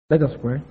Let us pray.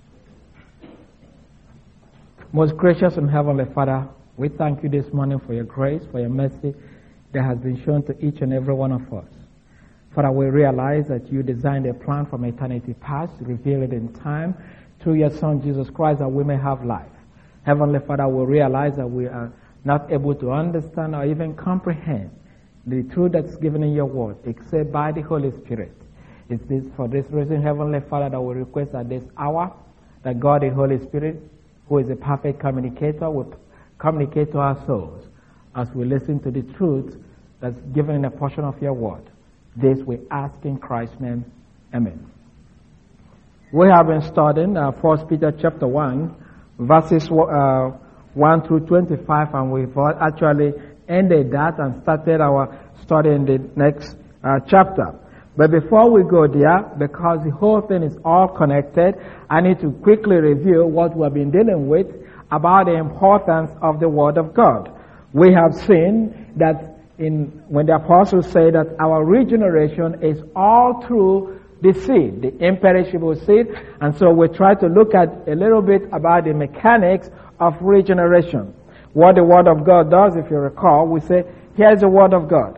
Most gracious and heavenly Father, we thank you this morning for your grace, for your mercy that has been shown to each and every one of us. Father, we realize that you designed a plan from eternity past, revealed it in time through your Son Jesus Christ that we may have life. Heavenly Father, we realize that we are not able to understand or even comprehend the truth that's given in your word, except by the Holy Spirit. It's this, for this reason, Heavenly Father, that we request at this hour that God, the Holy Spirit, who is a perfect communicator, will communicate to our souls as we listen to the truth that's given in a portion of your word. This we ask in Christ's name. Amen. We have been studying 1 Peter chapter 1, verses 1 through 25, and we've actually ended that and started our study in the next chapter. But before we go there, because the whole thing is all connected, I need to quickly review what we have been dealing with about the importance of the Word of God. We have seen that when the apostles say that our regeneration is all through the seed, the imperishable seed, and so we try to look at a little bit about the mechanics of regeneration. What the Word of God does, if you recall, we say, here's the Word of God.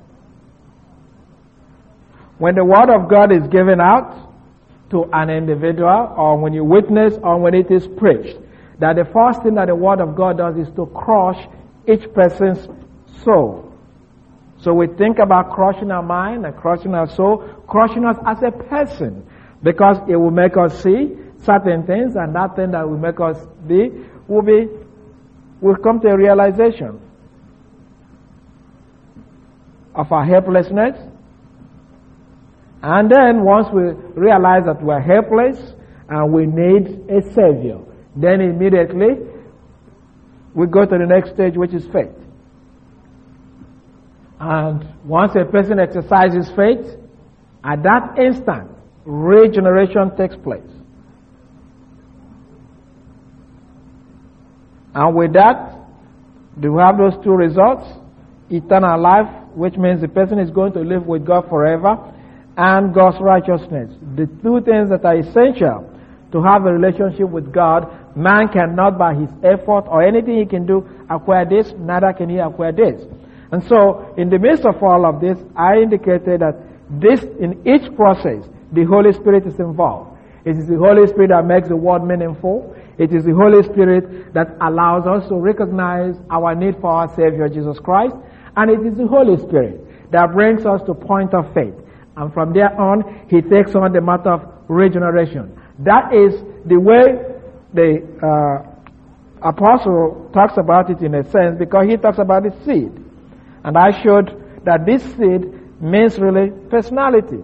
When the Word of God is given out to an individual, or when you witness, or when it is preached, that the first thing that the Word of God does is to crush each person's soul. So we think about crushing our mind and crushing our soul, crushing us as a person, because it will make us see certain things, and that thing that will make us be will come to a realization of our helplessness. And then once we realize that we're helpless and we need a Savior, then immediately we go to the next stage, which is faith. And once a person exercises faith, at that instant, regeneration takes place. And with that, do we have those two results? Eternal life, which means the person is going to live with God forever, and God's righteousness. The two things that are essential to have a relationship with God. Man cannot by his effort or anything he can do acquire this, neither can he acquire this. And so, in the midst of all of this, I indicated that this, in each process, the Holy Spirit is involved. It is the Holy Spirit that makes the word meaningful. It is the Holy Spirit that allows us to recognize our need for our Savior, Jesus Christ. And it is the Holy Spirit that brings us to point of faith. And from there on, he takes on the matter of regeneration. That is the way the apostle talks about it in a sense, because he talks about the seed. And I showed that this seed means really personality.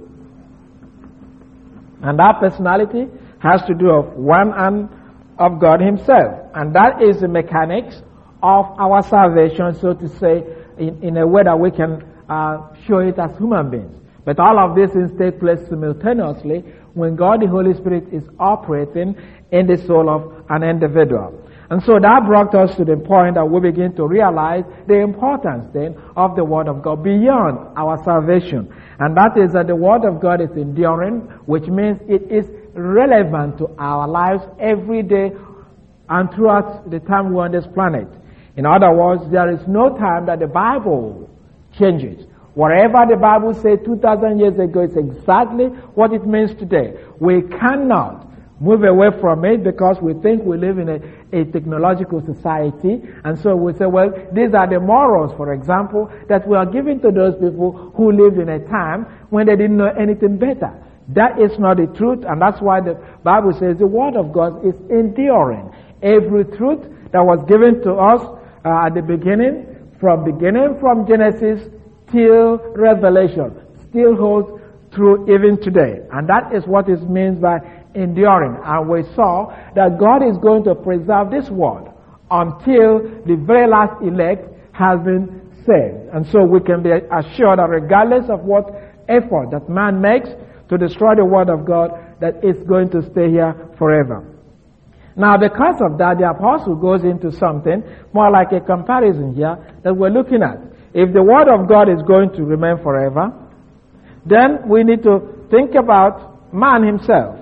And that personality has to do with one and of God himself. And that is the mechanics of our salvation, so to say, in a way that we can show it as human beings. But all of these things take place simultaneously when God the Holy Spirit is operating in the soul of an individual. And so that brought us to the point that we begin to realize the importance then of the Word of God beyond our salvation. And that is that the Word of God is enduring, which means it is relevant to our lives every day and throughout the time we're on this planet. In other words, there is no time that the Bible changes. Whatever the Bible said 2,000 years ago is exactly what it means today. We cannot move away from it because we think we live in a technological society. And so we say, well, these are the morals, for example, that we are giving to those people who lived in a time when they didn't know anything better. That is not the truth, and that's why the Bible says the Word of God is enduring. Every truth that was given to us at the beginning from Genesis till Revelation, still holds true even today. And that is what it means by enduring. And we saw that God is going to preserve this word until the very last elect has been saved. And so we can be assured that regardless of what effort that man makes to destroy the word of God, that it's going to stay here forever. Now, because of that, the apostle goes into something more like a comparison here that we're looking at. If the Word of God is going to remain forever, then we need to think about man himself.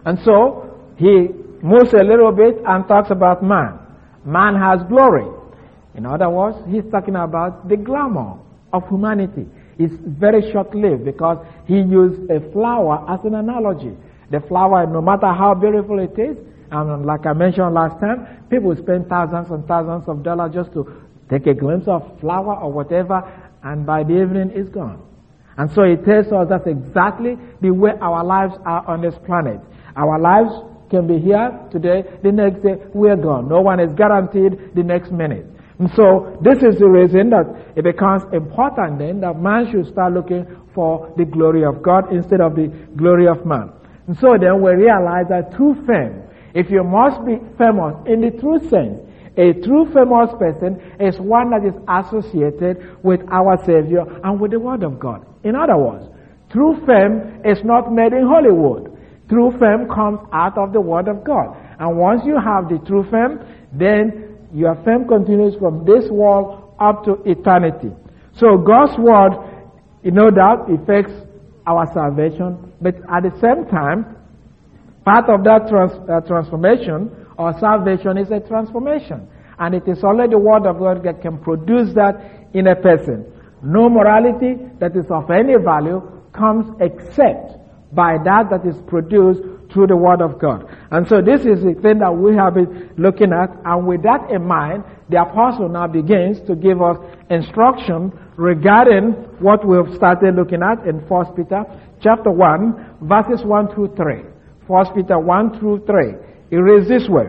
And so he moves a little bit and talks about man. Man has glory. In other words, he's talking about the glamour of humanity. It's very short-lived because he used a flower as an analogy. The flower, no matter how beautiful it is, and like I mentioned last time, people spend thousands and thousands of dollars just to take a glimpse of flower or whatever, and by the evening it's gone. And so it tells us that's exactly the way our lives are on this planet. Our lives can be here today, the next day we're gone. No one is guaranteed the next minute. And so this is the reason that it becomes important then that man should start looking for the glory of God instead of the glory of man. And so then we realize that true fame, if you must be famous in the true sense, a true famous person is one that is associated with our Savior and with the Word of God. In other words, true fame is not made in Hollywood. True fame comes out of the Word of God. And once you have the true fame, then your fame continues from this world up to eternity. So God's Word, no doubt, affects our salvation, but at the same time, part of that transformation or salvation is a transformation. And it is only the Word of God that can produce that in a person. No morality that is of any value comes except by that is produced through the Word of God. And so this is the thing that we have been looking at. And with that in mind, the apostle now begins to give us instruction regarding what we have started looking at in 1 Peter chapter 1, verses 1 through 3. 1 Peter 1 through 3. It reads this way.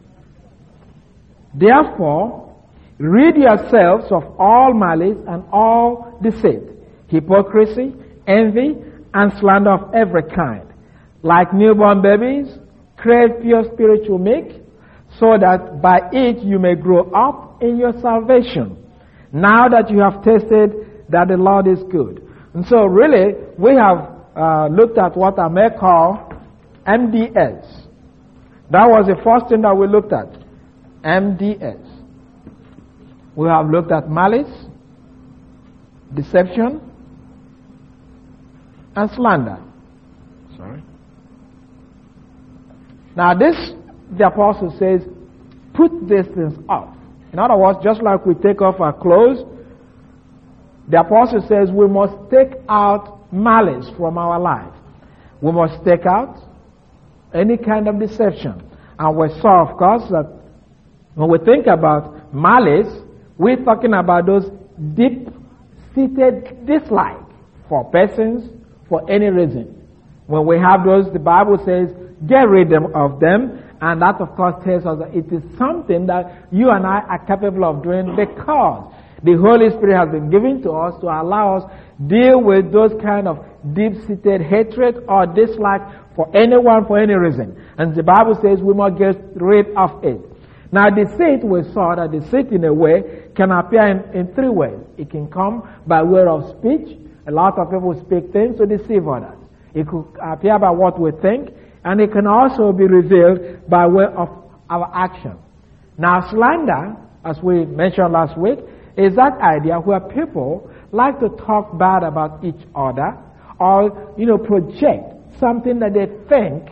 Therefore, rid yourselves of all malice and all deceit, hypocrisy, envy, and slander of every kind. Like newborn babies, crave pure spiritual milk, so that by it you may grow up in your salvation, now that you have tasted that the Lord is good. And so really, we have looked at what I may call MDS. That was the first thing that we looked at. MDS. We have looked at malice, deception, and slander. Sorry. Now this, the apostle says, put these things off. In other words, just like we take off our clothes, the apostle says we must take out malice from our life. We must take out any kind of deception. And we saw, of course, that when we think about malice, we're talking about those deep-seated dislike for persons, for any reason. When we have those, the Bible says, get rid of them, and that, of course, tells us that it is something that you and I are capable of doing because the Holy Spirit has been given to us to allow us deal with those kind of deep-seated hatred or dislike for anyone, for any reason. And the Bible says we must get rid of it. Now, deceit, we saw that deceit in a way can appear in three ways. It can come by way of speech. A lot of people speak things to deceive others. It could appear by what we think, and it can also be revealed by way of our action. Now, slander, as we mentioned last week, is that idea where people like to talk bad about each other or, project something that they think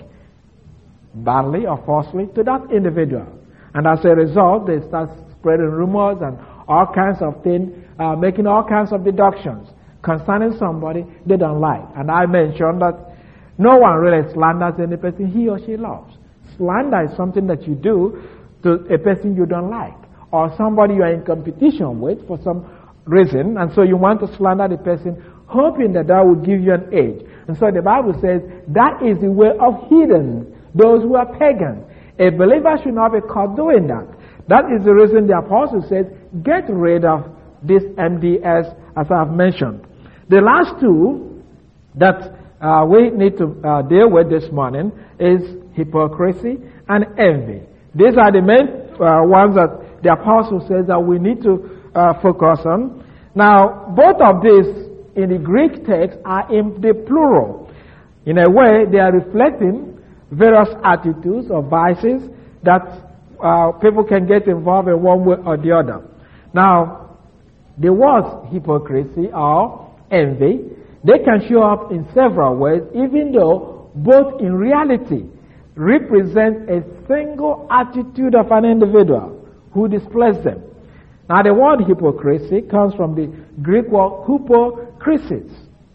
badly or falsely to that individual. And as a result, they start spreading rumors and all kinds of things, making all kinds of deductions concerning somebody they don't like. And I mentioned that no one really slanders any person he or she loves. Slander is something that you do to a person you don't like, or somebody you are in competition with for some reason, and so you want to slander the person, hoping that will give you an edge. And so the Bible says that is the way of heathens, those who are pagans. A believer should not be caught doing that. That is the reason the apostle says, get rid of this MDS, as I have mentioned. The last two that we need to deal with this morning is hypocrisy and envy. These are the main ones that the apostle says that we need to focus on. Now, both of these in the Greek text are in the plural. In a way, they are reflecting various attitudes or vices that people can get involved in one way or the other. Now, the words hypocrisy or envy, they can show up in several ways, even though both in reality represent a single attitude of an individual who displays them. Now the word hypocrisy comes from the Greek word hypokrisis.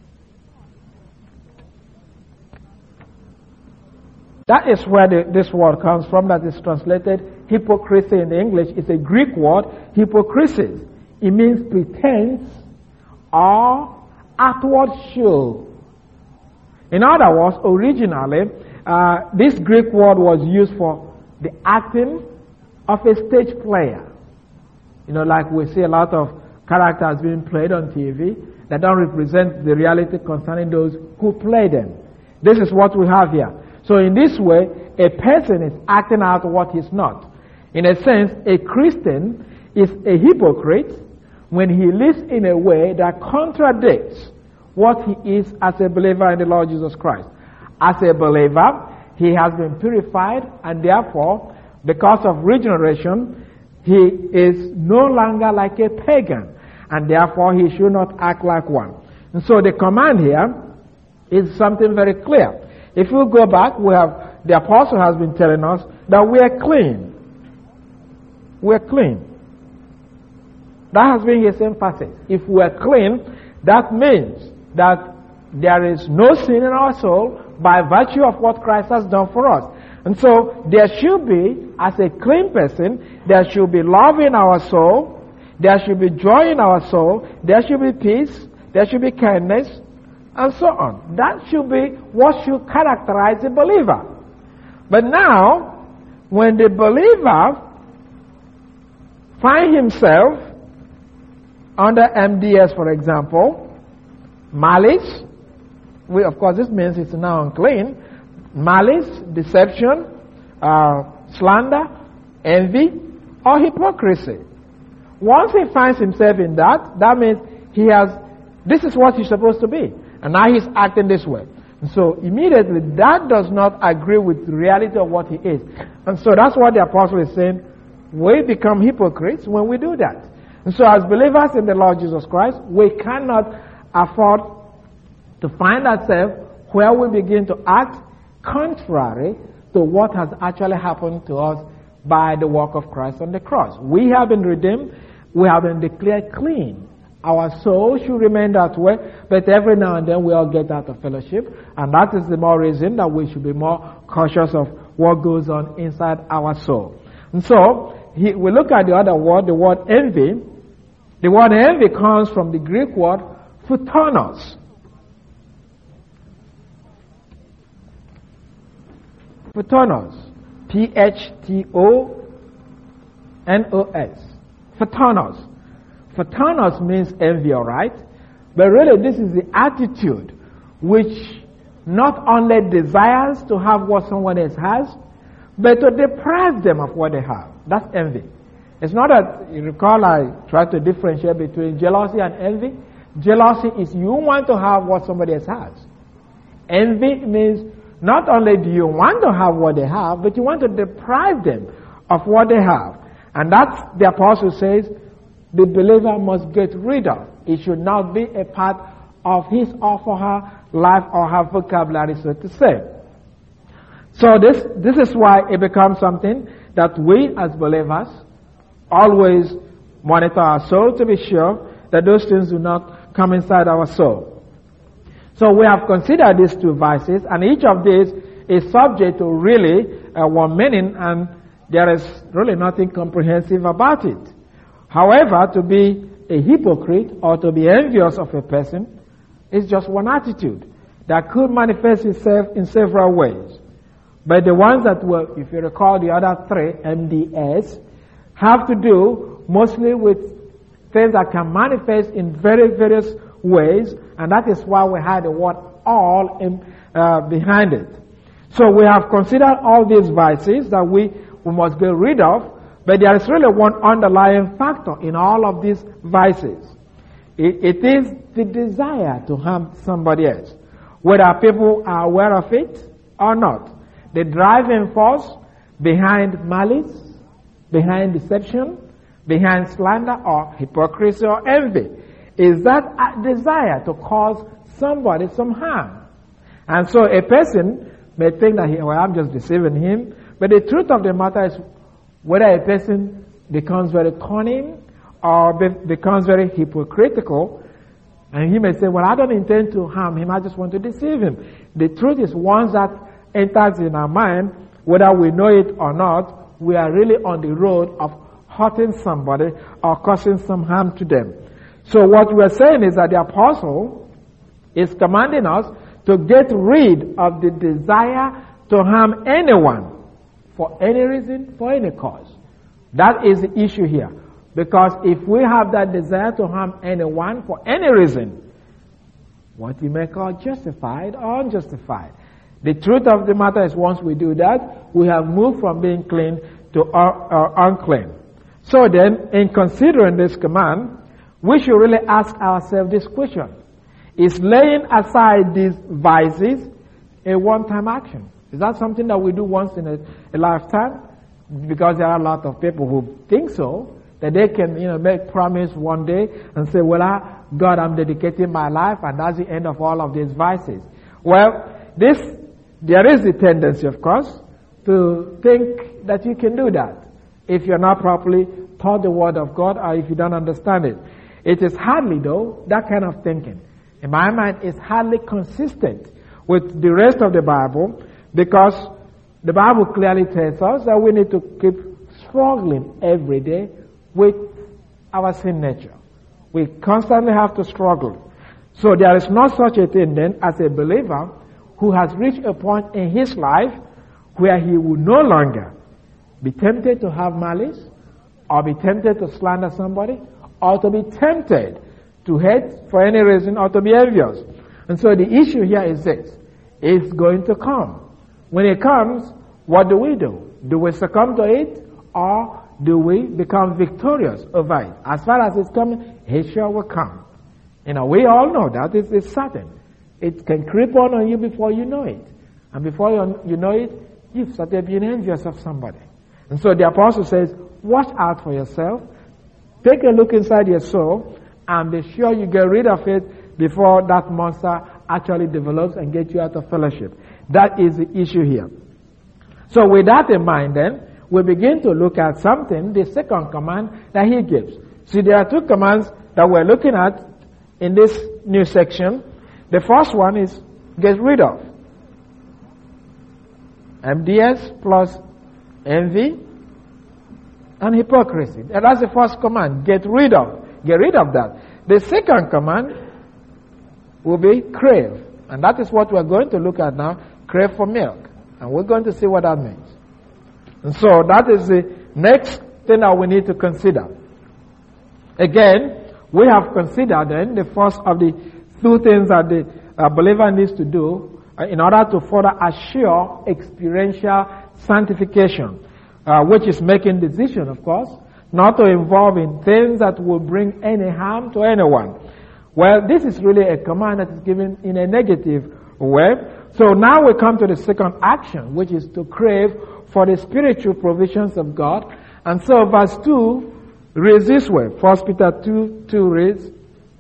That is where this word comes from, that is translated hypocrisy in the English. It's a Greek word, hypokrisis. It means pretense or outward show. In other words, originally, this Greek word was used for the acting of a stage player. You know, like we see a lot of characters being played on TV that don't represent the reality concerning those who play them. This is what we have here. So in this way, a person is acting out what he's not. In a sense, a Christian is a hypocrite when he lives in a way that contradicts what he is as a believer in the Lord Jesus Christ. As a believer, he has been purified, and therefore, because of regeneration, he is no longer like a pagan, and therefore he should not act like one. And so the command here is something very clear. If we go back, the apostle has been telling us that we are clean. We are clean. That has been his emphasis. If we are clean, that means that there is no sin in our soul by virtue of what Christ has done for us. And so there should be, as a clean person, there should be love in our soul, there should be joy in our soul, there should be peace, there should be kindness, and so on. That should be what should characterize the believer. But now, when the believer finds himself under MDS, for example, malice, of course this means it's now unclean, malice, deception, slander, envy, or hypocrisy. Once he finds himself in that means this is what he's supposed to be. And now he's acting this way. And so immediately that does not agree with the reality of what he is. And so that's what the apostle is saying. We become hypocrites when we do that. And so as believers in the Lord Jesus Christ, we cannot afford to find ourselves where we begin to act contrary to what has actually happened to us by the work of Christ on the cross. We have been redeemed. We have been declared clean. Our soul should remain that way, but every now and then we all get out of fellowship, and that is the more reason that we should be more cautious of what goes on inside our soul. And so, we look at the other word, the word envy. The word envy comes from the Greek word photonos. Photonos. P-H-T-O-N-O-S. Photonos. Photonos means envy, all right? But really, this is the attitude which not only desires to have what someone else has, but to deprive them of what they have. That's envy. It's not that, you recall I tried to differentiate between jealousy and envy. Jealousy is you want to have what somebody else has. Envy means not only do you want to have what they have, but you want to deprive them of what they have. And that's, the apostle says, the believer must get rid of. It should not be a part of his or for her life or her vocabulary, so to say. So this is why it becomes something that we as believers always monitor our soul to be sure that those things do not come inside our soul. So we have considered these two verses, and each of these is subject to really one meaning, and there is really nothing comprehensive about it. However, to be a hypocrite or to be envious of a person is just one attitude that could manifest itself in several ways. But the ones that were, if you recall the other three, MDS, have to do mostly with things that can manifest in very various ways, and that is why we had the word all behind it. So we have considered all these vices that we must get rid of, but there is really one underlying factor in all of these vices. It is the desire to harm somebody else, whether people are aware of it or not. The driving force behind malice, behind deception, behind slander or hypocrisy or envy is that desire to cause somebody some harm. And so a person may think that, I'm just deceiving him. But the truth of the matter is, whether a person becomes very cunning or becomes very hypocritical, and he may say, I don't intend to harm him, I just want to deceive him. The truth is, once that enters in our mind, whether we know it or not, we are really on the road of hurting somebody or causing some harm to them. So what we are saying is that the apostle is commanding us to get rid of the desire to harm anyone for any reason, for any cause. That is the issue here. Because if we have that desire to harm anyone for any reason, what you may call justified or unjustified. The truth of the matter is, once we do that, we have moved from being clean to unclean. So then, in considering this command, we should really ask ourselves this question. Is laying aside these vices a one-time action? Is that something that we do once in a lifetime? Because there are a lot of people who think so, that they can, make promise one day and say, God, I'm dedicating my life, and that's the end of all of these vices. Well, there is the tendency, of course, to think that you can do that if you're not properly taught the Word of God or if you don't understand it. It is hardly, though, that kind of thinking. In my mind, it's hardly consistent with the rest of the Bible, because the Bible clearly tells us that we need to keep struggling every day with our sin nature. We constantly have to struggle. So there is not such a thing then as a believer who has reached a point in his life where he will no longer be tempted to have malice, or be tempted to slander somebody, or to be tempted to hate for any reason, or to be envious. And so the issue here is this. It's going to come. When it comes, what do? Do we succumb to it, or do we become victorious over it? As far as it's coming, it sure will come. We all know that. It's certain. It can creep on you before you know it. And before you know it, you've started being envious of somebody. And so the apostle says, watch out for yourself. Take a look inside your soul and be sure you get rid of it before that monster actually develops and gets you out of fellowship. That is the issue here. So with that in mind then, we begin to look at something, the second command that he gives. See, there are two commands that we're looking at in this new section. The first one is get rid of. MDS plus envy and hypocrisy. And that's the first command. Get rid of. Get rid of that. The second command will be crave. And that is what we're going to look at now. Crave for milk. And we're going to see what that means. And so that is the next thing that we need to consider. Again, we have considered then the first of the two things that the believer needs to do in order to further assure experiential sanctification, which is making decision, of course, not to involve in things that will bring any harm to anyone. Well, this is really a command that is given in a negative way. So now we come to the second action, which is to crave for the spiritual provisions of God. And so verse 2 reads this way. 1 Peter 2 reads,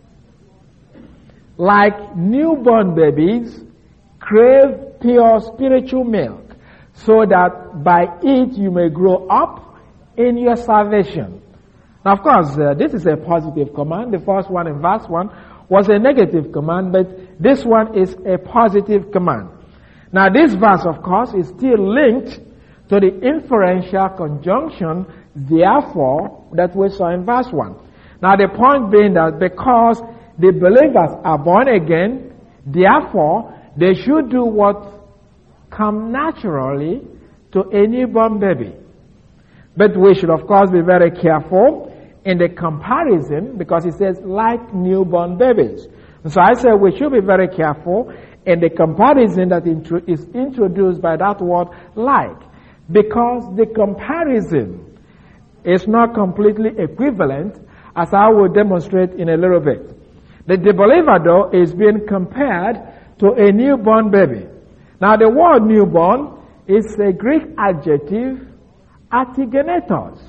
like newborn babies, crave pure spiritual milk, so that by it you may grow up in your salvation. Now, of course, this is a positive command. The first one in verse 1 was a negative command, but this one is a positive command. Now, this verse, of course, is still linked to the inferential conjunction, therefore, that we saw in verse 1. Now, the point being that because the believers are born again, therefore, they should do what comes naturally to a newborn baby. But we should, of course, be very careful in the comparison, because it says, like newborn babies. And so I say we should be very careful in the comparison that is introduced by that word like, because the comparison is not completely equivalent, as I will demonstrate in a little bit. The believer, though, is being compared to a newborn baby. Now, the word newborn is a Greek adjective, artigenetos.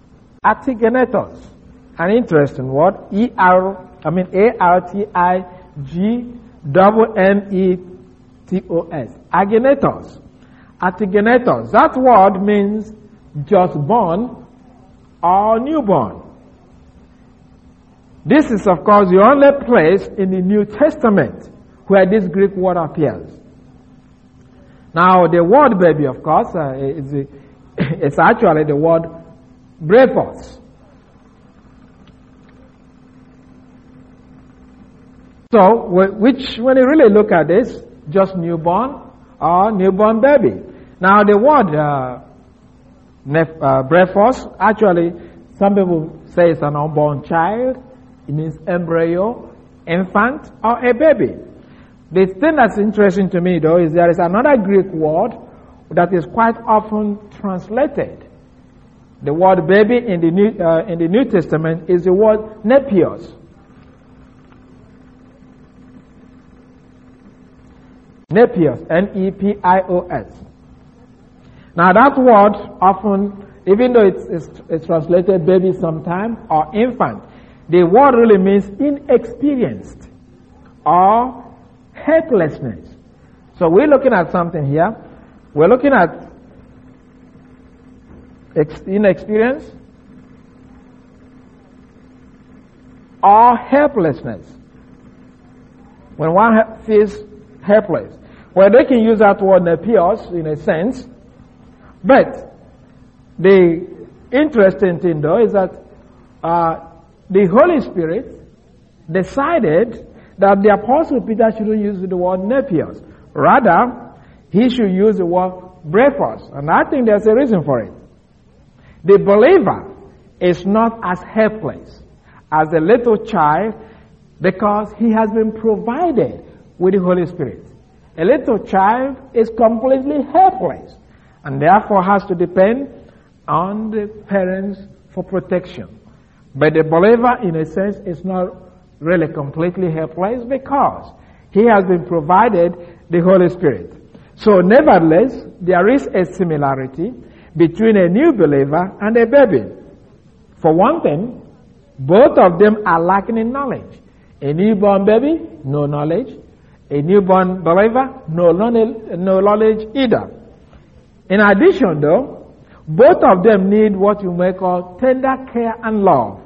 Artigenetos, an interesting word, A-R-T-I-G-E-N-E-T-O-S. Agenetos. Antigenetos. That word means just born or newborn. This is, of course, the only place in the New Testament where this Greek word appears. Now, the word baby, of course, it's actually the word brephos. So, which, when you really look at this, just newborn or newborn baby. Now, the word brephos, actually, some people say it's an unborn child. It means embryo, infant, or a baby. The thing that's interesting to me, though, is there is another Greek word that is quite often translated. The word baby in the New Testament is the word nepios. Nepios, Nepios. Now that word often, even though it's translated baby sometime or infant, the word really means inexperienced or helplessness. So we're looking at something here. We're looking at inexperience or helplessness. When one feels helpless. Well, they can use that word nepios in a sense. But the interesting thing, though, is that the Holy Spirit decided that the Apostle Peter shouldn't use the word nepios. Rather, he should use the word brephos. And I think there's a reason for it. The believer is not as helpless as a little child because he has been provided with the Holy Spirit. A little child is completely helpless and therefore has to depend on the parents for protection. But the believer, in a sense, is not really completely helpless because he has been provided the Holy Spirit. So nevertheless, there is a similarity between a new believer and a baby. For one thing, both of them are lacking in knowledge. A newborn baby, no knowledge. A newborn believer, no knowledge either. In addition, though, both of them need what you may call tender care and love.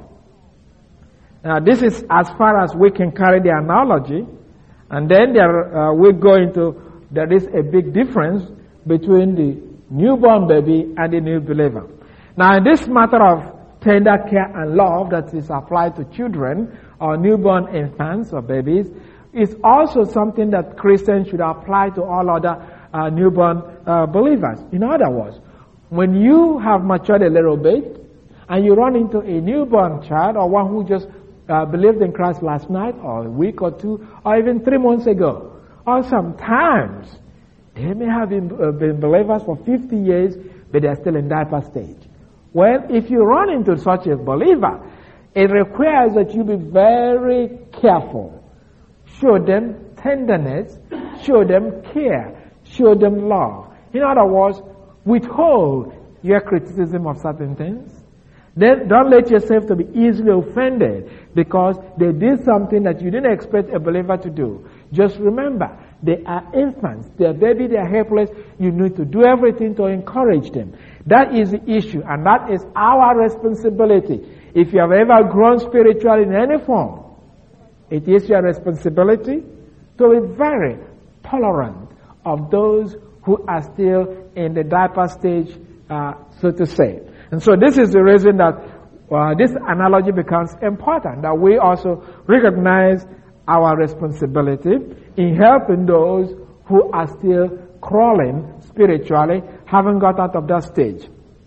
Now, this is as far as we can carry the analogy, and then we go into there is a big difference between the newborn baby and the new believer. Now, in this matter of tender care and love that is applied to children or newborn infants or babies, is also something that Christians should apply to all other newborn believers. In other words, when you have matured a little bit and you run into a newborn child or one who just believed in Christ last night or a week or two or even 3 months ago, or sometimes they may have been believers for 50 years but they're still in diaper stage. Well, if you run into such a believer, it requires that you be very careful. Show them tenderness, show them care, show them love. In other words, withhold your criticism of certain things. Then don't let yourself to be easily offended because they did something that you didn't expect a believer to do. Just remember, they are infants, they are baby, they are helpless. You need to do everything to encourage them. That is the issue, and that is our responsibility. If you have ever grown spiritually in any form, it is your responsibility to be very tolerant of those who are still in the diaper stage, so to say. And so this is the reason that this analogy becomes important, that we also recognize our responsibility in helping those who are still crawling spiritually, haven't got out of that stage.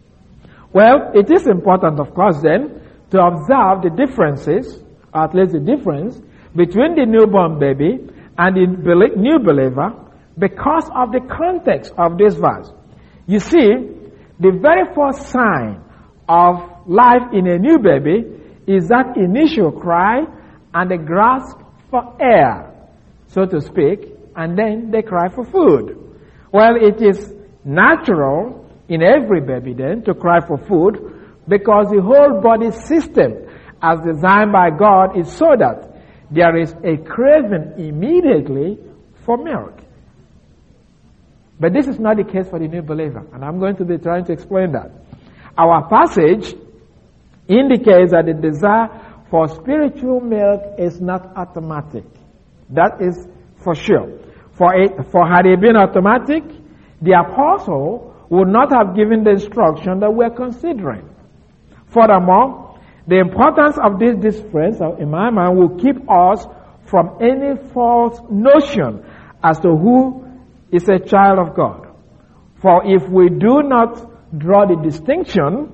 Well, it is important, of course, then, to observe the differences, or at least the difference, between the newborn baby and the new believer because of the context of this verse. You see, the very first sign of life in a new baby is that initial cry and the grasp for air, so to speak, and then they cry for food. Well, it is natural in every baby then to cry for food because the whole body system as designed by God is so that there is a craving immediately for milk. But this is not the case for the new believer, and I'm going to be trying to explain that. Our passage indicates that the desire for spiritual milk is not automatic. That is for sure. For had it been automatic, the apostle would not have given the instruction that we're considering. Furthermore, the importance of this difference, in my mind, will keep us from any false notion as to who is a child of God. For if we do not draw the distinction,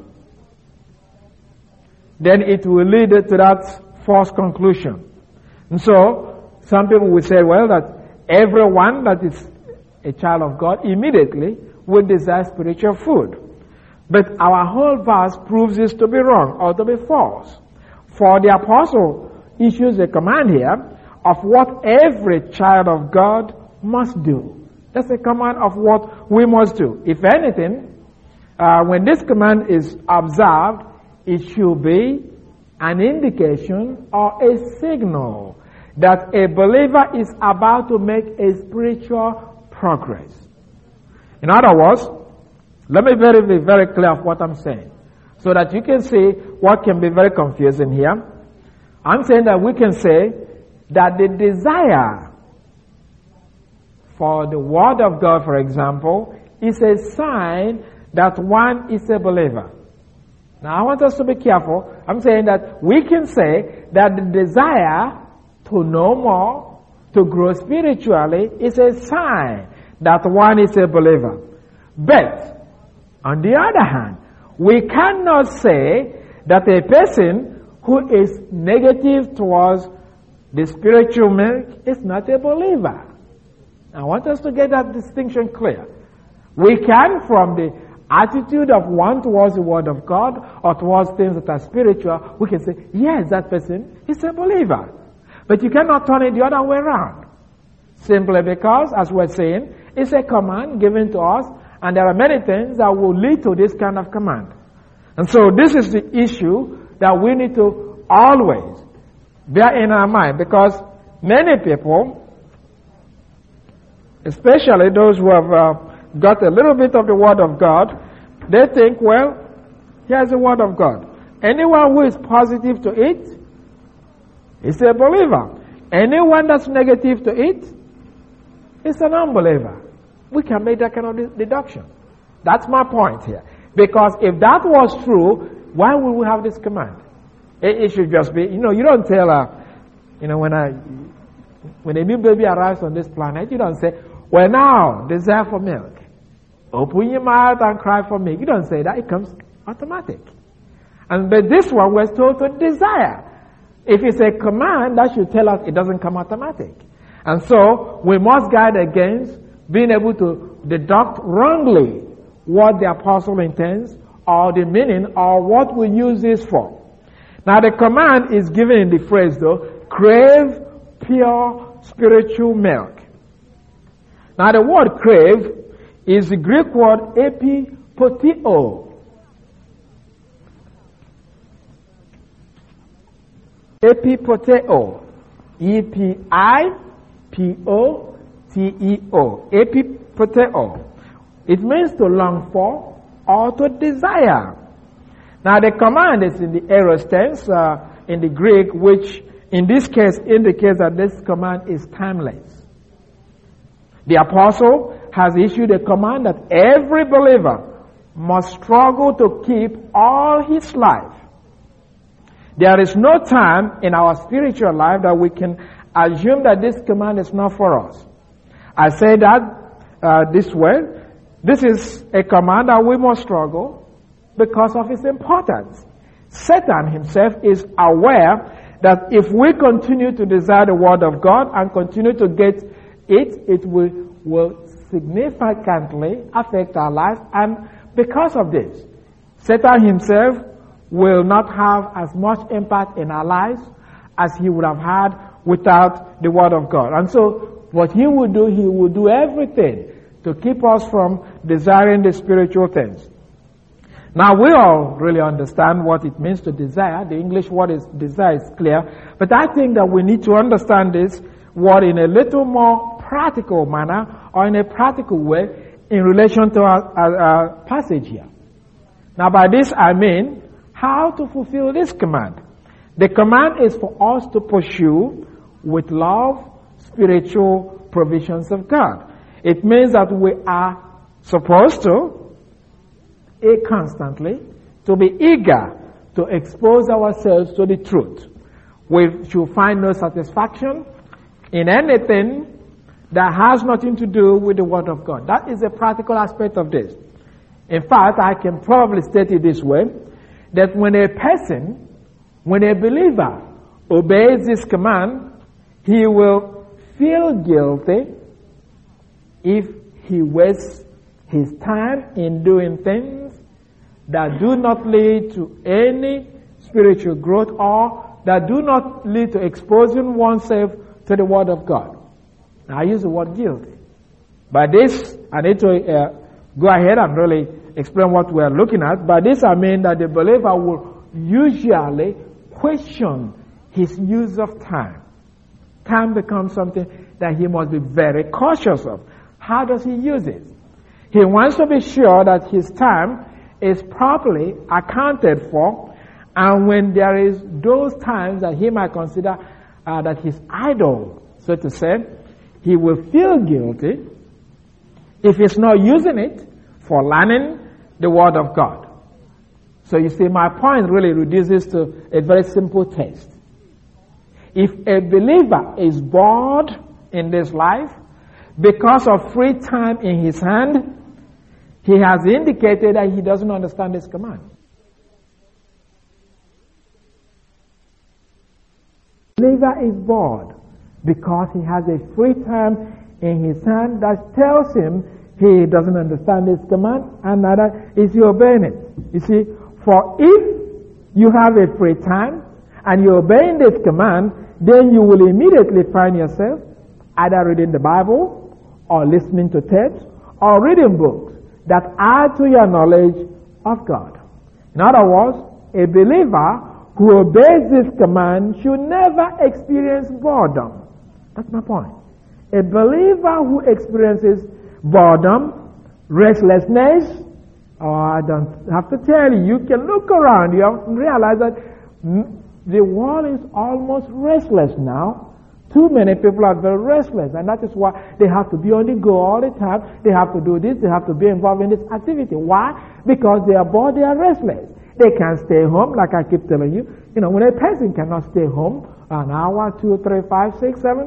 then it will lead to that false conclusion. And so, some people will say, well, that everyone that is a child of God immediately will desire spiritual food. But our whole verse proves this to be wrong or to be false. For the apostle issues a command here of what every child of God must do. That's a command of what we must do. If anything, when this command is observed, it should be an indication or a signal that a believer is about to make a spiritual progress. In other words, let me be very clear of what I'm saying, so that you can see what can be very confusing here. I'm saying that we can say that the desire for the Word of God, for example, is a sign that one is a believer. Now, I want us to be careful. I'm saying that we can say that the desire to know more, to grow spiritually, is a sign that one is a believer. But, on the other hand, we cannot say that a person who is negative towards the spiritual milk is not a believer. I want us to get that distinction clear. We can, from the attitude of one towards the Word of God or towards things that are spiritual, we can say, yes, that person is a believer. But you cannot turn it the other way around. Simply because, as we're saying, it's a command given to us, and there are many things that will lead to this kind of command. And so this is the issue that we need to always bear in our mind, because many people, especially those who have got a little bit of the Word of God, they think, well, here's the Word of God. Anyone who is positive to it is a believer. Anyone that's negative to it is an unbeliever. We can make that kind of deduction. That's my point here. Because if that was true, why would we have this command? It should just be, you don't tell when a new baby arrives on this planet, you don't say, well, now, desire for milk. Open your mouth and cry for milk. You don't say that. It comes automatic. But this one was told to desire. If it's a command, that should tell us it doesn't come automatic. And so, we must guard against being able to deduct wrongly what the apostle intends, or the meaning, or what we use this for. Now, the command is given in the phrase, though, crave pure spiritual milk. Now, the word crave is the Greek word epipoteo. Epipoteo. E-P-I-P-O-T-E-O. Epipoteo. It means to long for or to desire. Now, the command is in the aorist tense in the Greek, which in this case indicates that this command is timeless. The apostle has issued a command that every believer must struggle to keep all his life. There is no time in our spiritual life that we can assume that this command is not for us. I say that this way. This is a command that we must struggle because of its importance. Satan himself is aware that if we continue to desire the Word of God and continue to get it, it will significantly affect our lives. And because of this, Satan himself will not have as much impact in our lives as he would have had without the Word of God. And so what he will do everything to keep us from desiring the spiritual things. Now, we all really understand what it means to desire. The English word is desire is clear. But I think that we need to understand this word in a little more practical manner or in a practical way in relation to our passage here. Now, by this I mean how to fulfill this command. The command is for us to pursue with love spiritual provisions of God. It means that we are supposed to constantly to be eager to expose ourselves to the truth. We should find no satisfaction in anything that has nothing to do with the Word of God. That is a practical aspect of this. In fact, I can probably state it this way, that when a believer obeys this command, he will feel guilty if he wastes his time in doing things that do not lead to any spiritual growth or that do not lead to exposing oneself to the Word of God. Now, I use the word guilty. By this, I need to go ahead and really explain what we are looking at. By this, I mean that the believer will usually question his use of time. Time becomes something that he must be very cautious of. How does he use it? He wants to be sure that his time is properly accounted for, and when there is those times that he might consider that he's idle, so to say, he will feel guilty if he's not using it for learning the Word of God. So you see, my point really reduces to a very simple test. If a believer is bored in this life because of free time in his hand, he has indicated that he doesn't understand this command. The believer is bored because he has a free time in his hand that tells him he doesn't understand this command, and neither is he obeying it. You see, for if you have a free time and you're obeying this command, then you will immediately find yourself either reading the Bible or listening to tapes or reading books that add to your knowledge of God. In other words, a believer who obeys this command should never experience boredom. That's my point. A believer who experiences boredom, restlessness, I don't have to tell you, you can look around you and realize that the world is almost restless now. Too many people are very restless, and that is why they have to be on the go all the time. They have to do this, they have to be involved in this activity. Why? Because they are bored, they are restless. They can't stay home, like I keep telling you. You know, when a person cannot stay home an hour, 2, 3, 5, 6, 7,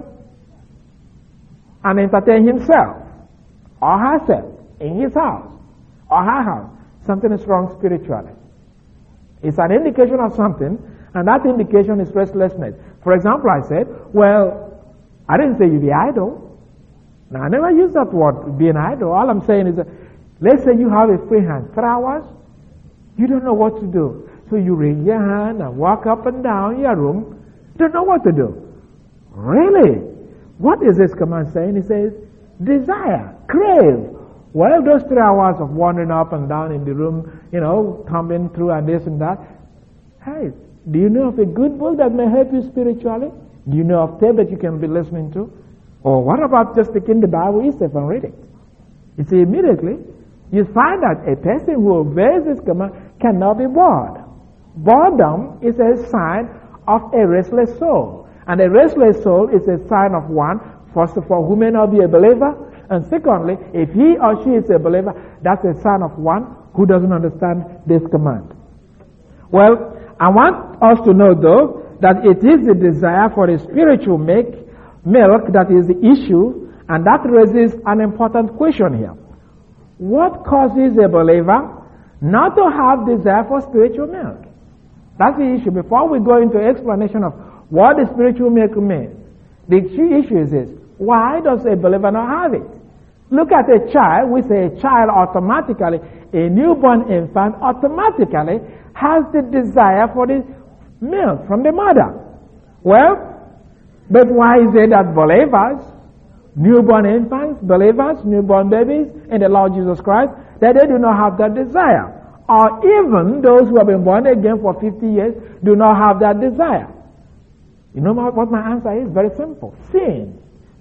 and entertain himself or herself in his house or her house, something is wrong spiritually. It's an indication of something, and that indication is restlessness. For example, I said, well, I didn't say you be idle. Now, I never use that word, being idle. All I'm saying is that, let's say you have a free hand, 3 hours, you don't know what to do. So you raise your hand and walk up and down your room, don't know what to do. Really? What is this command saying? It says, desire, crave. Well, those 3 hours of wandering up and down in the room, you know, thumbing through and this and that, hey, do you know of a good book that may help you spiritually? Do you know of tape that you can be listening to? Or what about just taking the Bible itself and read it? You see, immediately, you find that a person who obeys this command cannot be bored. Boredom is a sign of a restless soul. And a restless soul is a sign of one, first of all, who may not be a believer. And secondly, if he or she is a believer, that's a sign of one who doesn't understand this command. Well, I want us to know, though, that it is the desire for the spiritual milk that is the issue, and that raises an important question here. What causes a believer not to have desire for spiritual milk? That's the issue. Before we go into explanation of what the spiritual milk means, the key issue is this. Why does a believer not have it? Look at a child. We say a child automatically, a newborn infant automatically has the desire for the milk from the mother. Well, but why is it that believers, newborn infants, believers, newborn babies in the Lord Jesus Christ, that they do not have that desire? or even those who have been born again for 50 years do not have that desire. You know what my answer is? Very simple. Sin.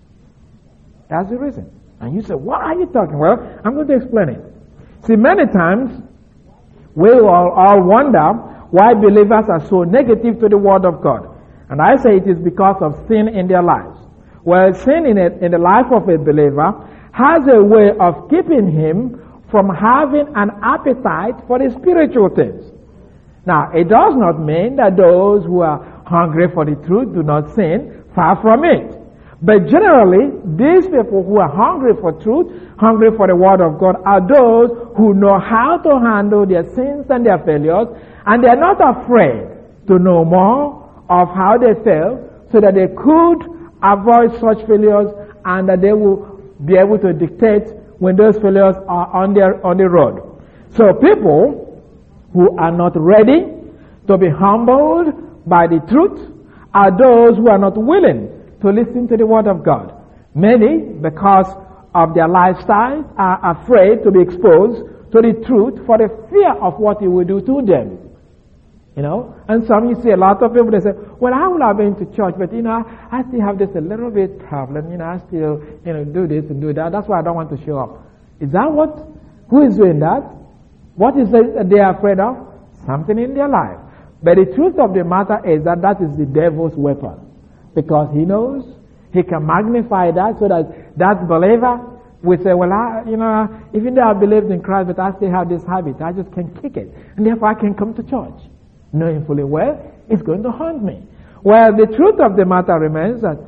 That's the reason. And you say, what are you talking? Well, I'm going to explain it. See, many times we all wonder why believers are so negative to the Word of God. And I say it is because of sin in their lives. Well, sin in the life of a believer has a way of keeping him from having an appetite for the spiritual things. Now, it does not mean that those who are hungry for the truth do not sin. Far from it. But generally, these people who are hungry for truth, hungry for the Word of God, are those who know how to handle their sins and their failures, and they are not afraid to know more of how they fail, so that they could avoid such failures, and that they will be able to dictate when those failures are on the road. So people who are not ready to be humbled by the truth are those who are not willing to listen to the Word of God. Many, because of their lifestyle, are afraid to be exposed to the truth for the fear of what it will do to them. You know, and some, you see a lot of people, they say, well, I will have been to church, but I still have this a little bit problem, I still, do this and do that. That's why I don't want to show up. Is that who is doing that? What is it they are afraid of? Something in their life. But the truth of the matter is that is the devil's weapon. Because he knows he can magnify that so that believer will say, well, even though I believed in Christ, but I still have this habit. I just can't kick it. And therefore I can come to church. Knowing fully well, it's going to haunt me. Well, the truth of the matter remains that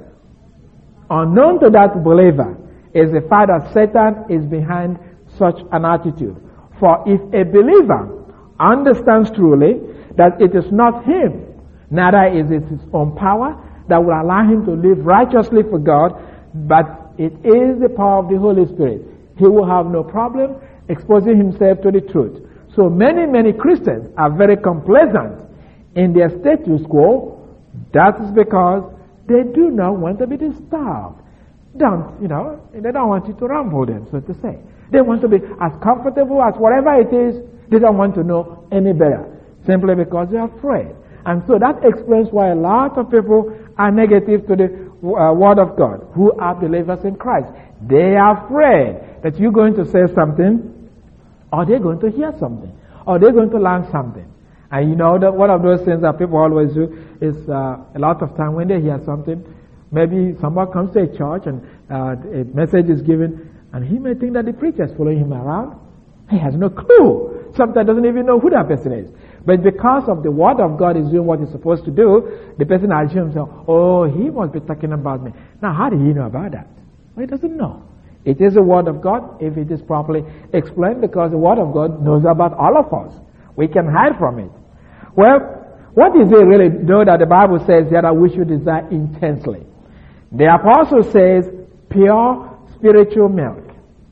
unknown to that believer is the fact that Satan is behind such an attitude. For if a believer understands truly that it is not him, neither is it his own power that will allow him to live righteously for God, but it is the power of the Holy Spirit, he will have no problem exposing himself to the truth. So many Christians are very complacent in their status quo. That is because they do not want to be disturbed. They don't want you to rumble them, so to say. They want to be as comfortable as whatever it is. They don't want to know any better, simply because they are afraid. And so that explains why a lot of people are negative to the Word of God, who are believers in Christ. They are afraid that you're going to say something, or they're going to hear something, or they're going to learn something. And you know that one of those things that people always do is a lot of time when they hear something, maybe someone comes to a church and a message is given, and he may think that the preacher is following him around. He has no clue. Sometimes doesn't even know who that person is. But because of the Word of God is doing what it's supposed to do, the person assumes, oh, he must be talking about me. Now, how did he know about that? Well, he doesn't know. It is the Word of God if it is properly explained, because the Word of God knows about all of us. We can hide from it. Well, what is it really though that the Bible says here that we should desire intensely? The apostle says pure spiritual milk.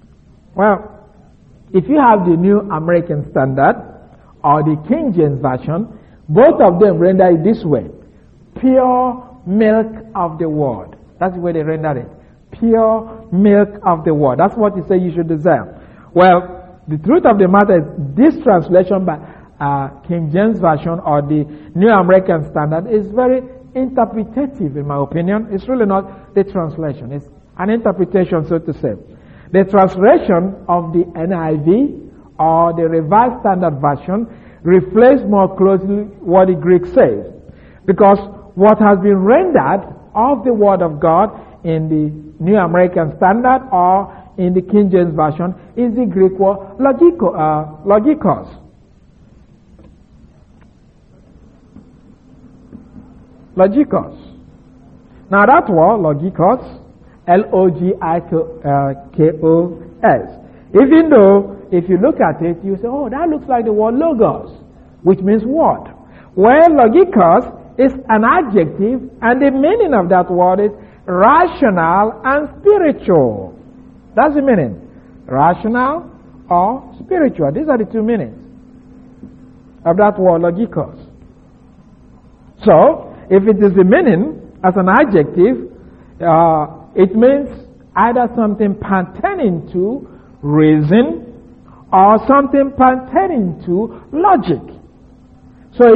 Well, if you have the New American Standard or the King James Version, both of them render it this way: pure milk of the Word. That's the way they render it. Pure milk of the Word. That's what he said you should desire. Well, the truth of the matter is this translation by King James Version or the New American Standard is very interpretative, in my opinion. It's really not the translation. It's an interpretation, so to say. The translation of the NIV or the Revised Standard Version reflects more closely what the Greek says. Because what has been rendered of the Word of God in the New American Standard or in the King James Version is the Greek word logikos. Logikos. Now that word, logikos, Logikos, even though if you look at it, you say, oh, that looks like the word logos, which means what? Well, logikos is an adjective, and the meaning of that word is rational and spiritual. That's the meaning. Rational or spiritual. These are the two meanings of that word logikos. So, if it is the meaning as an adjective, it means either something pertaining to reason or something pertaining to logic. So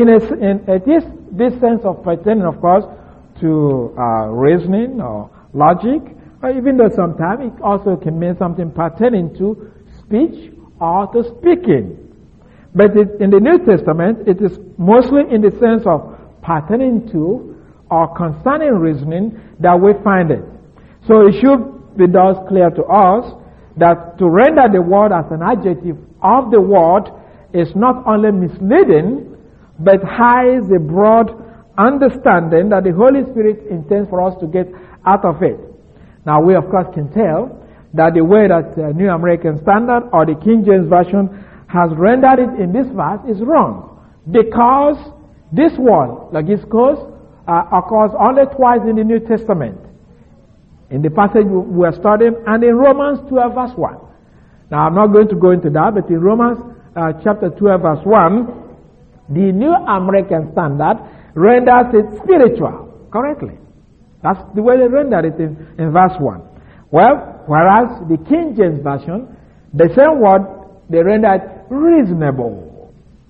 this sense of pertaining, of course, to reasoning or logic, or even though sometimes it also can mean something pertaining to speech or to speaking. But in the New Testament, it is mostly in the sense of pertaining to or concerning reasoning that we find it. So it should be thus clear to us that to render the word as an adjective of the word is not only misleading, but hides a broad understanding that the Holy Spirit intends for us to get out of it. Now we of course can tell that the way that New American Standard or the King James Version has rendered it in this verse is wrong, because this word, logiskos, occurs only twice in the New Testament. In the passage we are studying, and in Romans 12 verse 1. Now I'm not going to go into that, but in Romans chapter 12 verse 1, the New American Standard renders it spiritual correctly. That's the way they rendered it in verse 1. Well, whereas the King James Version, the same word, they rendered reasonable.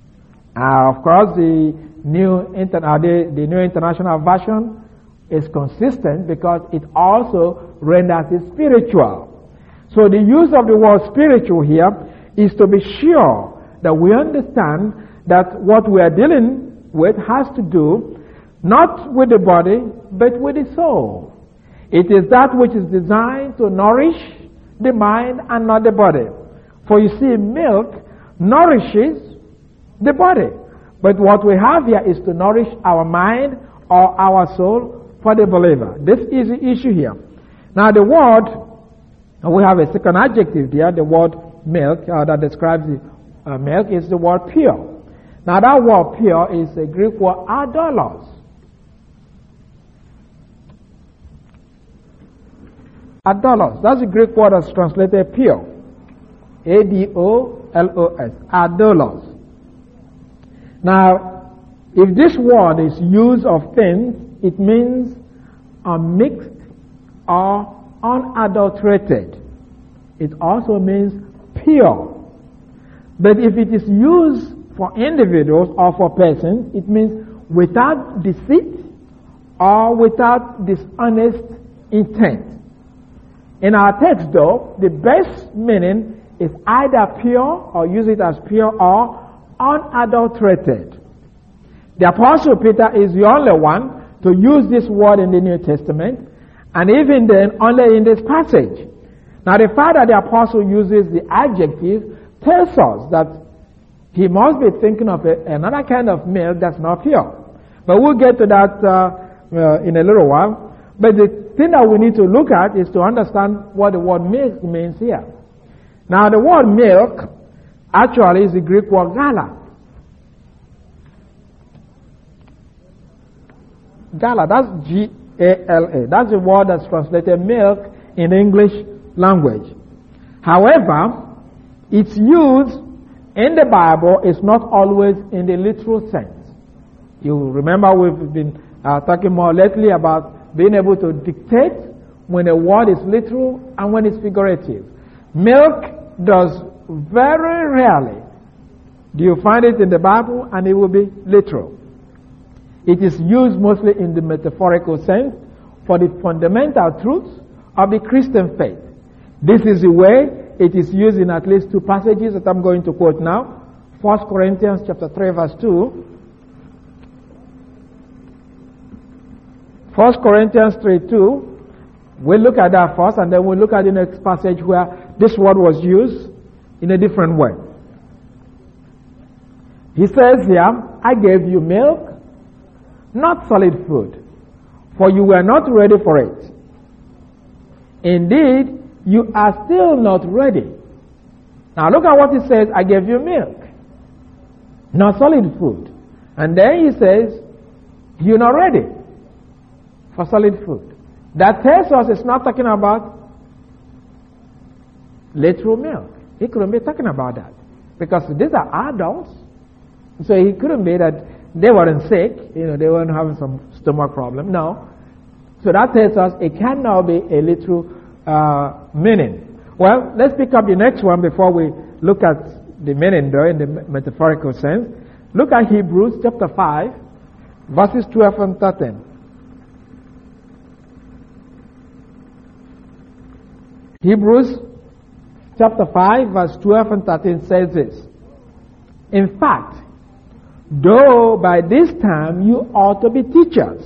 Of course, the New International Version is consistent because it also renders it spiritual. So the use of the word spiritual here is to be sure that we understand that what we are dealing with has to do not with the body, but with the soul. It is that which is designed to nourish the mind and not the body. For you see, milk nourishes the body. But what we have here is to nourish our mind or our soul for the believer. This is the issue here. Now the word, we have a second adjective here, the word milk, that describes the milk, is the word pure. Now that word pure is a Greek word adolos. Adolos. That's the Greek word that's translated pure. A-D-O-L-O-S. Adolos. Now, if this word is used of things, it means unmixed or unadulterated. It also means pure. But if it is used for individuals or for persons, it means without deceit or without dishonest intent. In our text, though, the best meaning is either pure, or use it as pure, or unadulterated. The Apostle Peter is the only one to use this word in the New Testament, and even then only in this passage. Now the fact that the Apostle uses the adjective tells us that he must be thinking of another kind of milk that's not pure. But we'll get to that in a little while. But the thing that we need to look at is to understand what the word milk means here. Now the word milk actually is the Greek word gala. Gala, that's G-A-L-A. That's the word that's translated milk in the English language. However, its use in the Bible is not always in the literal sense. You remember we've been talking more lately about being able to dictate when a word is literal and when it's figurative. Milk does very rarely do you find it in the Bible and it will be literal. It is used mostly in the metaphorical sense for the fundamental truths of the Christian faith. This is the way it is used in at least two passages that I'm going to quote now. 1 Corinthians chapter 3 verse 2. 1 Corinthians 3:2. We'll look at that first, and then we'll look at the next passage where this word was used in a different way. He says here, I gave you milk, not solid food, for you were not ready for it. Indeed, you are still not ready. Now look at what he says, I gave you milk, not solid food. And then he says, you're not ready for solid food. That tells us it's not talking about literal milk. He couldn't be talking about that, because these are adults. So he couldn't be that they weren't sick, they weren't having some stomach problem. No. So that tells us it cannot be a literal meaning. Well, let's pick up the next one before we look at the meaning there in the metaphorical sense. Look at Hebrews chapter 5, verses 12 and 13. Hebrews chapter 5, verse 12 and 13 says this. In fact, though by this time you ought to be teachers,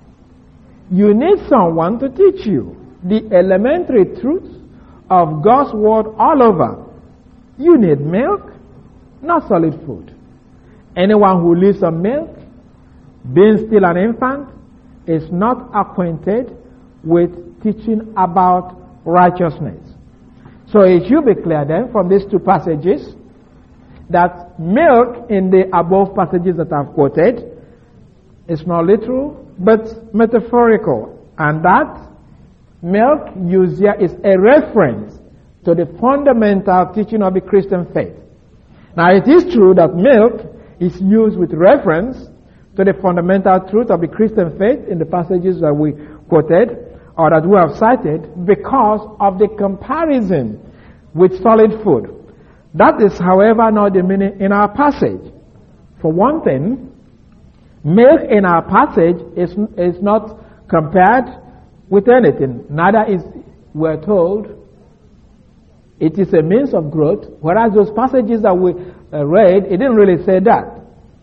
you need someone to teach you the elementary truths of God's word all over. You need milk, not solid food. Anyone who lives on milk, being still an infant, is not acquainted with teaching about righteousness. So it should be clear then from these two passages that milk in the above passages that I've quoted is not literal but metaphorical, and that milk used here is a reference to the fundamental teaching of the Christian faith. Now it is true that milk is used with reference to the fundamental truth of the Christian faith in the passages that we quoted or that we have cited because of the comparison with solid food. That is, however, not the meaning in our passage. For one thing, milk in our passage is not compared with anything. Neither is, we're told, it is a means of growth, whereas those passages that we read, it didn't really say that.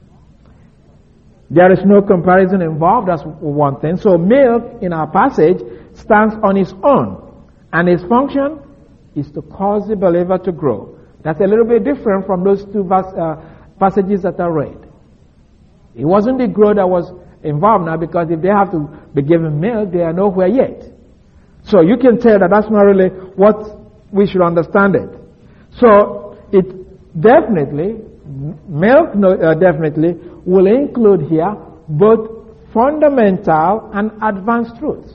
There is no comparison involved, that's one thing. So milk in our passage stands on its own, and its function is to cause the believer to grow. That's a little bit different from those two passages that I read. It wasn't the growth that was involved now, because if they have to be given milk, they are nowhere yet. So you can tell that that's not really what we should understand it. So it definitely, milk definitely will include here both fundamental and advanced truths.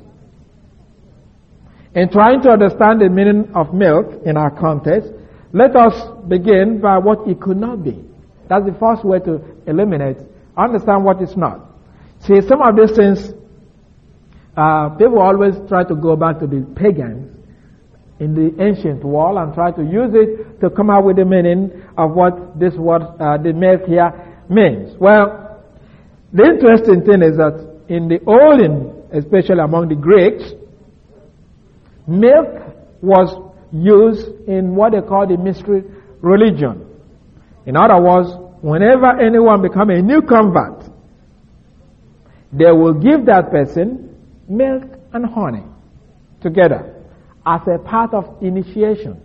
In trying to understand the meaning of milk in our context, let us begin by what it could not be. That's the first way to eliminate, understand what it's not. See, some of these things, people always try to go back to the pagans in the ancient world and try to use it to come up with the meaning of what this word, the milk here, means. Well, the interesting thing is that in the olden, especially among the Greeks, milk was used in what they call the mystery religion. In other words, whenever anyone becomes a new convert, they will give that person milk and honey together as a part of initiation.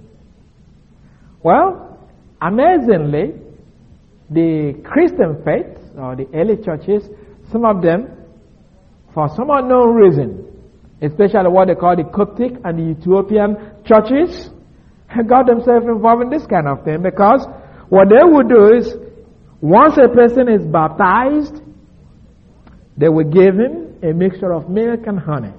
Well, amazingly, the Christian faith, or the early churches, some of them, for some unknown reason, especially what they call the Coptic and the Ethiopian churches, got themselves involved in this kind of thing, because what they would do is, once a person is baptized, they will give him a mixture of milk and honey.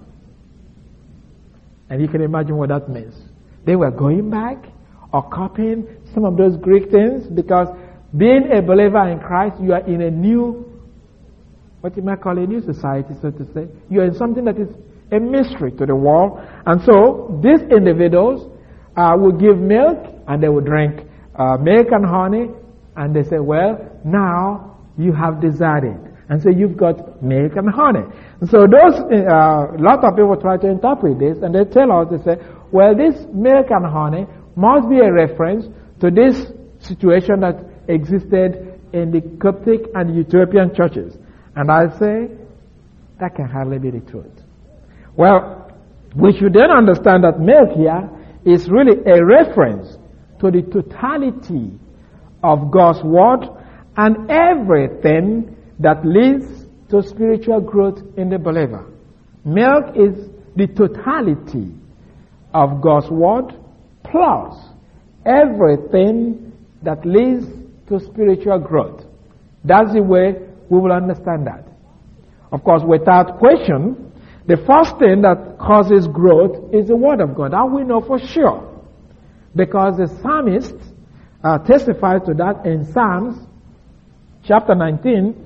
And you can imagine what that means. They were going back or copying some of those Greek things, because being a believer in Christ, you are in a new, what you might call a new society, so to say. You are in something that is a mystery to the world. And so these individuals will give milk, and they will drink milk and honey, and they say, well, now you have desired it. And so you've got milk and honey. And so those, a lot of people try to interpret this, and they tell us, they say, well, this milk and honey must be a reference to this situation that existed in the Coptic and Ethiopian churches. And I say, that can hardly be the truth. Well, we should then understand that milk here is really a reference to the totality of God's Word and everything that leads to spiritual growth in the believer. Milk is the totality of God's Word plus everything that leads to spiritual growth. That's the way we will understand that. Of course, without question, the first thing that causes growth is the Word of God. That we know for sure. Because the psalmist testifies to that in Psalms chapter 19.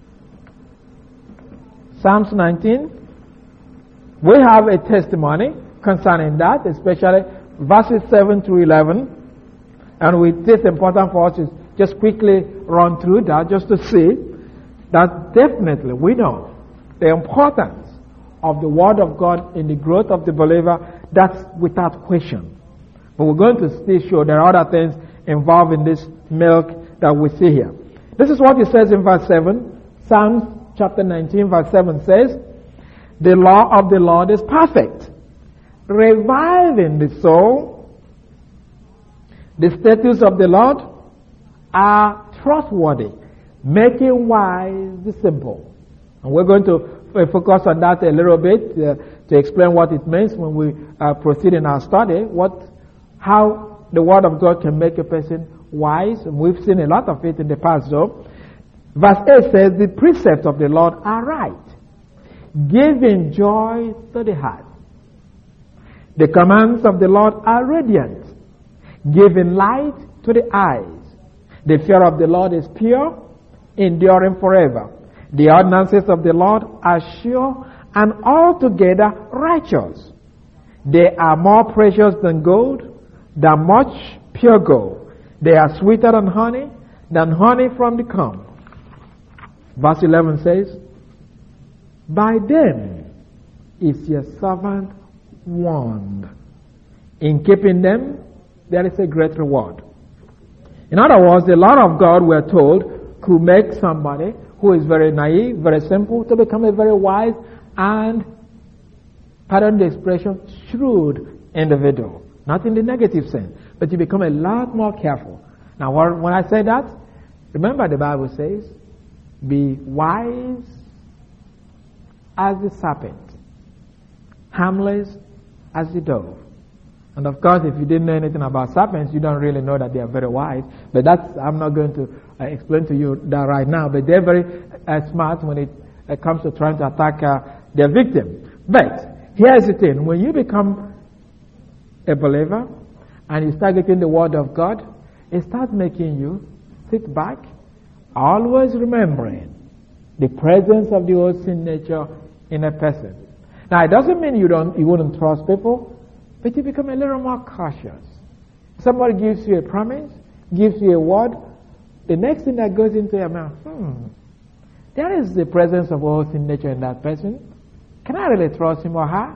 Psalms 19. We have a testimony concerning that, especially verses 7 through 11. And it's important for us to just quickly run through that just to see that definitely we know the importance of the Word of God in the growth of the believer. That's without question. But we're going to still show there are other things involved in this milk that we see here. This is what it says in verse 7. Psalms chapter 19 verse 7 says, "The law of the Lord is perfect, reviving the soul. The statutes of the Lord are trustworthy, making wise the simple." And we're going to focus on that a little bit to explain what it means when we proceed in our study, how the Word of God can make a person wise. And we've seen a lot of it in the past though. Verse 8 says, "The precepts of the Lord are right, giving joy to the heart. The commands of the Lord are radiant, giving light to the eyes. The fear of the Lord is pure, enduring forever. The ordinances of the Lord are sure and altogether righteous. They are more precious than gold, than much pure gold. They are sweeter than honey from the comb." Verse 11 says, "By them is your servant warned. In keeping them, there is a great reward." In other words, the law of God, we're told, could make somebody who is very naive, very simple, to become a very wise and, pardon the expression, shrewd individual. Not in the negative sense, but you become a lot more careful. Now, when I say that, remember the Bible says, "Be wise as the serpent, harmless as the dove." And of course, if you didn't know anything about serpents, you don't really know that they are very wise. But I'm not going to explain to you that right now. But they're very smart when it comes to trying to attack their victim. But here's the thing. When you become a believer and you start getting the Word of God, it starts making you sit back, always remembering the presence of the old sin nature in a person. Now, it doesn't mean you wouldn't trust people, but you become a little more cautious. Somebody gives you a promise, gives you a word, the next thing that goes into your mouth, there is the presence of old sin nature in that person. Can I really trust him or her?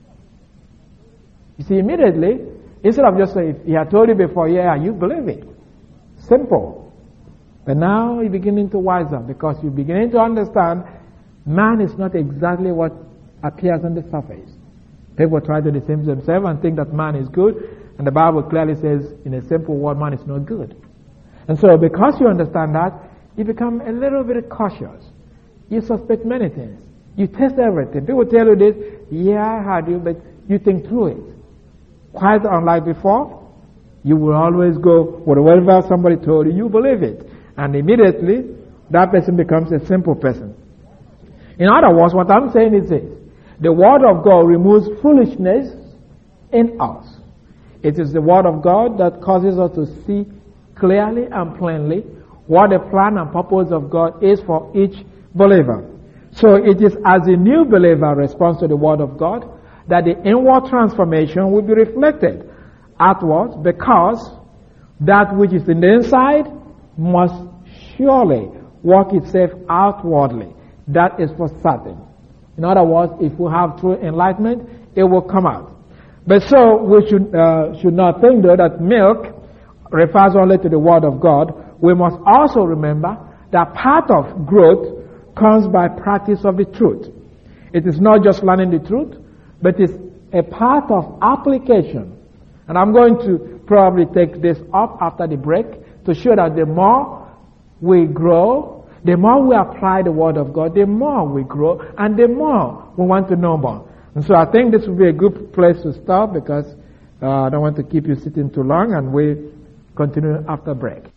You see, immediately, instead of just saying, if he had told you before, yeah, you believe it. Simple. But now you're beginning to wise up because you're beginning to understand man is not exactly what appears on the surface. People try to deceive themselves and think that man is good, and the Bible clearly says, in a simple word, man is not good. And so because you understand that, you become a little bit cautious. You suspect many things. You test everything. People tell you this, yeah, I heard you, but you think through it. Quite unlike before, you will always go, whatever somebody told you, you believe it. And immediately, that person becomes a simple person. In other words, what I'm saying is this. The Word of God removes foolishness in us. It is the Word of God that causes us to see clearly and plainly what the plan and purpose of God is for each believer. So it is as a new believer responds to the Word of God that the inward transformation will be reflected outwards, because that which is in the inside must surely work itself outwardly. That is for certain. In other words, if we have true enlightenment, it will come out. But so we should not think though that milk refers only to the Word of God. We must also remember that part of growth comes by practice of the truth. It is not just learning the truth, but it's a part of application. And I'm going to probably take this up after the break to show that the more we grow, the more we apply the Word of God, the more we grow, and the more we want to know more. And so I think this will be a good place to stop, because I don't want to keep you sitting too long, and we continue after break.